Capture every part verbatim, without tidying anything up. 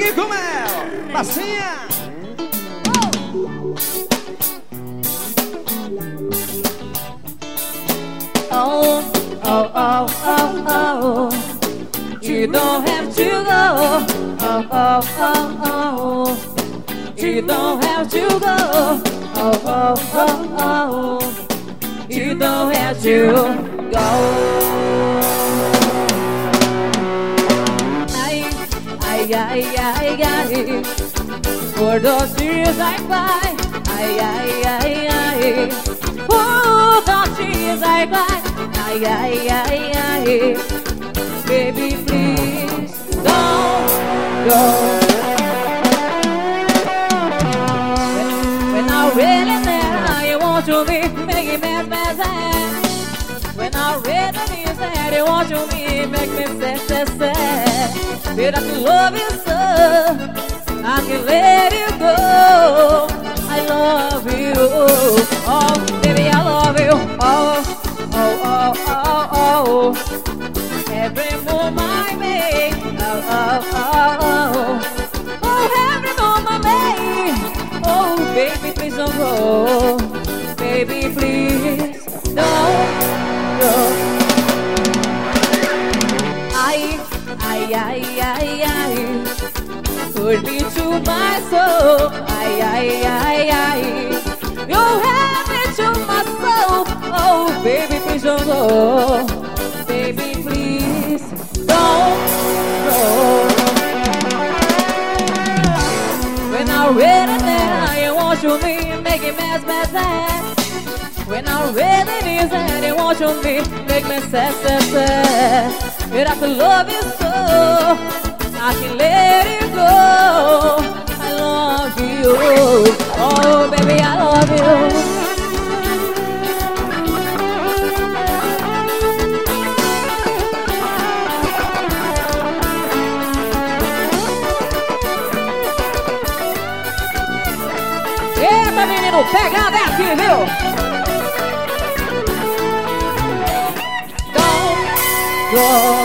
Fique com ela, Passinha. Oh, oh, oh, oh, oh. You don't have to go. Oh, oh, oh, oh. You don't have to go. Oh, oh, oh, oh. You don't have to go. Ai, ai, ai, ai, ai. For those years I cried. Ai, ai, ai, ai. For those years I cried. Ay, ay, ay, ay. Baby, please don't go. When, when I'm really there, you want to be making me sad. When I'm really sad, you want to be make me sad, sad, sad. But I can love you so, I can let you go. I love you, oh baby, I love you, oh. Oh, oh, oh, oh. Every move I make. Oh, oh, oh, oh. Oh, every move I make. Oh, baby, please don't go. Baby, please don't go. I, I, I, I, I could be to my soul. I, I, I, I you have me to my soul. Oh, baby, please don't go. Baby, please don't go. When I'm ready there, you want to me, make it mess, mess, mess. When I'm ready there, you want to me, make me sad, sad, sad. But I can love you so, I can let you go. I love you, oh, baby, I love you. Eita, menino, pegada é aqui, viu? Don't go.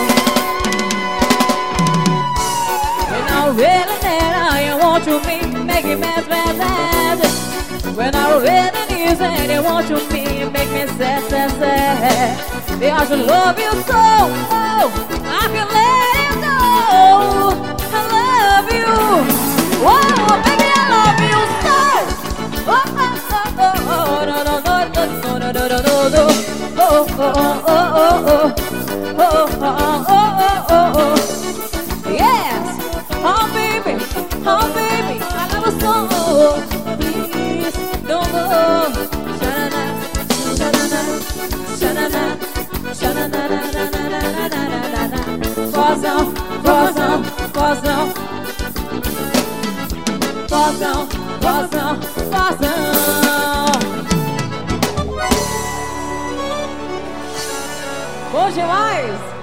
When I'm really there, I want to be making me sad, sad. When I'm really near, I want to be make me sad, sad, sad. Because I love you so, oh, I can let you go. I love you, oh, baby, I love you so. Oh, oh, oh, oh, no, no, no, no, no, no, no, no. Oh, oh, oh, oh, oh, oh, oh, oh, oh, oh. Yes, oh baby, oh baby, I love you so. Please don't go. Sha-na-na, sha-na-na, sha-na-na, sha-na-na-na-na-na-na-na-na-na. Fozão, fozão, fozão. Fozão, fozão, fozão. Bom demais!